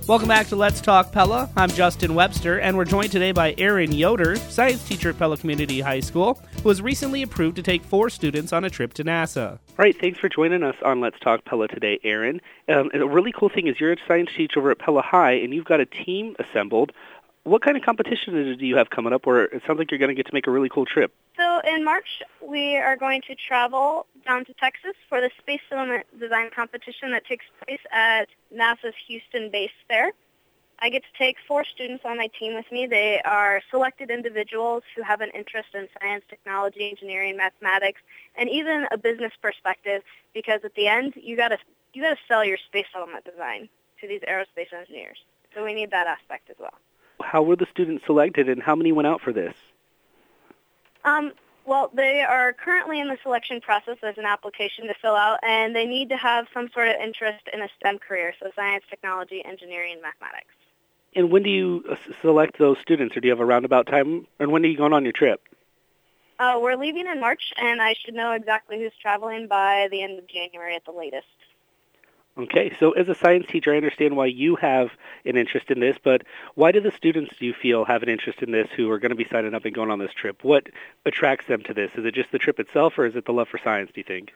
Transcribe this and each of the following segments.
Welcome back to Let's Talk Pella. I'm Justin Webster, and we're joined today by Aaron Yoder, science teacher at Pella Community High School, who was recently approved to take 4 students on a trip to NASA. All right, thanks for joining us on Let's Talk Pella today, Aaron. And a really cool thing is you're a science teacher over at Pella High, and you've got a team assembled. What kind of competition do you have coming up where it sounds like you're going to get to make a really cool trip? So in March, we are going to travel down to Texas for the Space Settlement Design Competition that takes place at NASA's Houston base there. I get to take 4 students on my team with me. They are selected individuals who have an interest in science, technology, engineering, mathematics, and even a business perspective, because at the end, you got to sell your space settlement design to these aerospace engineers. So we need that aspect as well. How were the students selected, and how many went out for this? Well, they are currently in the selection process. There's an application to fill out, and they need to have some sort of interest in a STEM career, so science, technology, engineering, and mathematics. And when do you select those students, or do you have a roundabout time? And when are you going on your trip? We're leaving in March, and I should know exactly who's traveling by the end of January at the latest. Okay, so as a science teacher, I understand why you have an interest in this, but why do the students, do you feel, have an interest in this who are going to be signing up and going on this trip? What attracts them to this? Is it just the trip itself, or is it the love for science, do you think?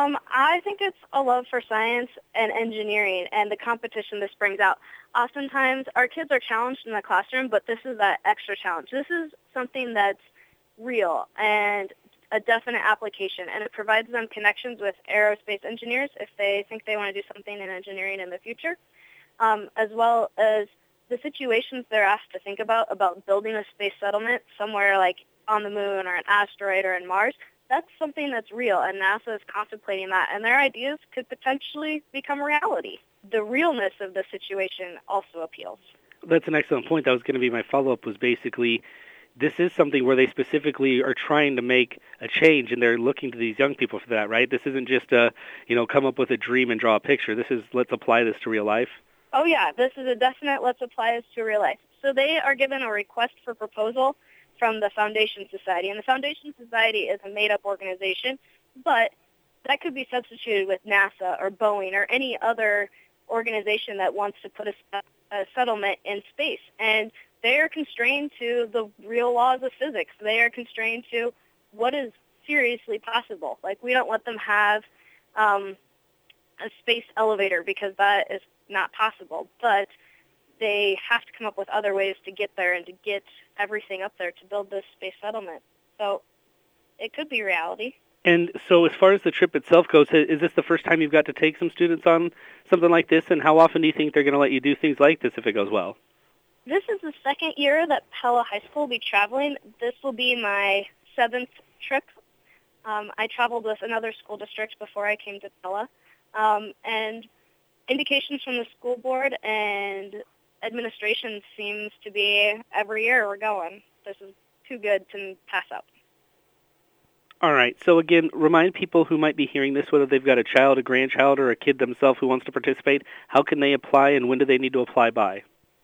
I think it's a love for science and engineering and the competition this brings out. Oftentimes, our kids are challenged in the classroom, but this is that extra challenge. This is something that's real and a definite application, and it provides them connections with aerospace engineers if they think they want to do something in engineering in the future, as well as the situations they're asked to think about building a space settlement somewhere like on the moon or an asteroid or in Mars. That's something that's real, and NASA is contemplating that, and their ideas could potentially become reality. The realness of the situation also appeals. That's an excellent point. That was going to be my follow-up, was basically this is something where they specifically are trying to make a change, and they're looking to these young people for that, right? This isn't just come up with a dream and draw a picture. This is, let's apply this to real life. Oh, yeah. This is a definite let's apply this to real life. So they are given a request for proposal from the Foundation Society, and the Foundation Society is a made-up organization, but that could be substituted with NASA or Boeing or any other organization that wants to put a settlement in space. And they are constrained to the real laws of physics. They are constrained to what is seriously possible. Like, we don't let them have a space elevator because that is not possible. But they have to come up with other ways to get there and to get everything up there to build this space settlement. So it could be reality. And so as far as the trip itself goes, is this the first time you've got to take some students on something like this? And how often do you think they're going to let you do things like this if it goes well? This is the second year that Pella High School will be traveling. This will be my 7th trip. I traveled with another school district before I came to Pella. And indications from the school board and administration seems to be every year we're going. This is too good to pass up. All right. So again, remind people who might be hearing this, whether they've got a child, a grandchild, or a kid themselves who wants to participate, how can they apply and when do they need to apply by?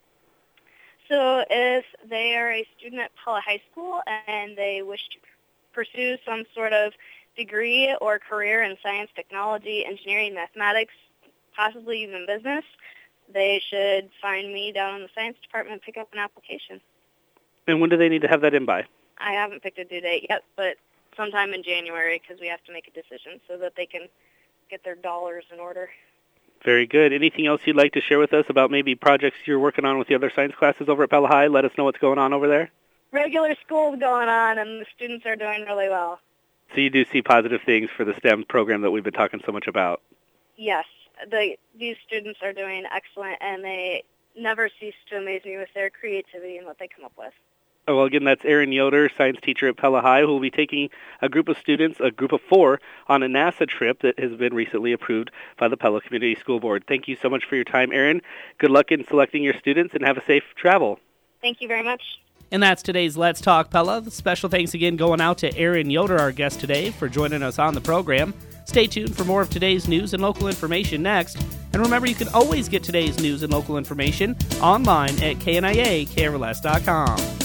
So if they are a student at Pella High School and they wish to pursue some sort of degree or career in science, technology, engineering, mathematics, possibly even business, they should find me down in the science department and pick up an application. And when do they need to have that in by? I haven't picked a due date yet, but sometime in January because we have to make a decision so that they can get their dollars in order. Very good. Anything else you'd like to share with us about maybe projects you're working on with the other science classes over at Pella High? Let us know what's going on over there. Regular school's going on, and the students are doing really well. So you do see positive things for the STEM program that we've been talking so much about? Yes. These students are doing excellent, and they never cease to amaze me with their creativity and what they come up with. Oh, well, again, that's Aaron Yoder, science teacher at Pella High, who will be taking a group of students, a group of 4, on a NASA trip that has been recently approved by the Pella Community School Board. Thank you so much for your time, Aaron. Good luck in selecting your students, and have a safe travel. Thank you very much. And that's today's Let's Talk Pella. Special thanks again going out to Aaron Yoder, our guest today, for joining us on the program. Stay tuned for more of today's news and local information next. And remember, you can always get today's news and local information online at KNIA, KRLS.com.